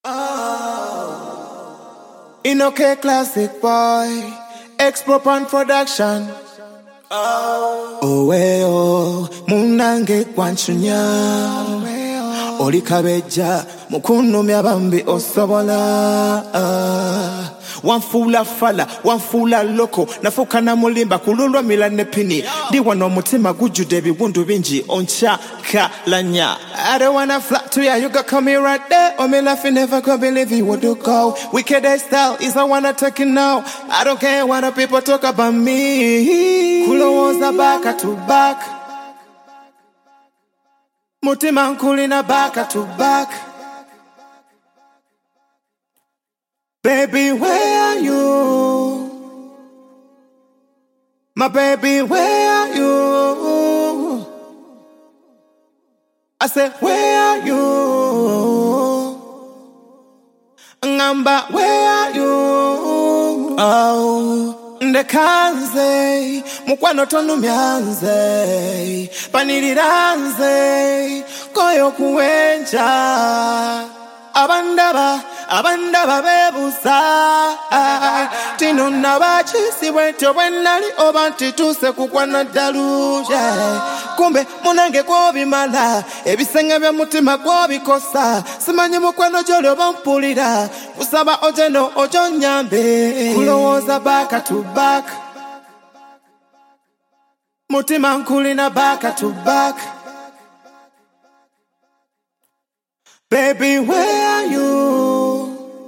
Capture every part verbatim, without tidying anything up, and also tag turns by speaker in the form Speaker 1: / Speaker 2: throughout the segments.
Speaker 1: Oh. Inoke Classic Boy, Expropan Production. Oh, oh, we oh, munange kwanchunya. Oli kabeja, mukuno myabambi osobola. Uh, Wanfula fala, wanfula loko. Nafuka na mulimba kululwa milane pini. Di wano mutima guju debi wundu binji oncha kalanya. I don't wanna flat to ya, you got come here right there. Oh, me laughing never could believe you would do go. Wicked style is I wanna take it now. I don't care what the people talk about me. Kulo was a back to back. Mutima nkulina back to back. Baby, where are you? My baby, where are you? I said, where are you? Ngamba, where are you? Oh, ndekanze, mukwano tonu myanze, paniliranze, koyo kuwenja, abandaba, abandaba bebusa, tino nabachi siwento wenali obanti tuse kukwana daluje, kumbe munange kwa bimala, ebisenge bya mutima kwa bikosa, simanyi mukwano joli obampulira, kusaba ojeno ojo nyambe, kulowoza baka to back, mutima nkulina baka to back. Baby, where are you?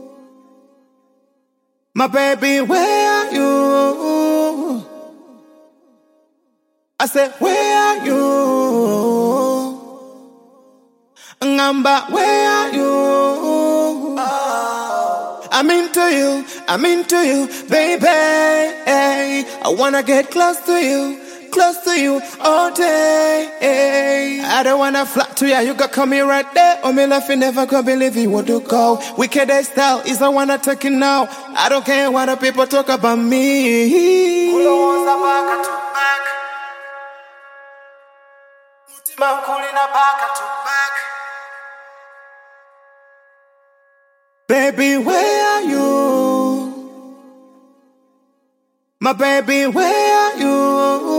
Speaker 1: My baby, where are you? I said, where are you? Ngamba, where are you? Oh. I'm into you, I'm into you, baby. I wanna get close to you. Close to you all day. I don't wanna fly to ya, you got come here right there. Oh, me laughing never could believe you would do go. Wicked style is I wanna take it now. I don't care what the people talk about me. Kulo was a back to back. Mutima kulina back to back. Baby, where are you? My baby, where are you?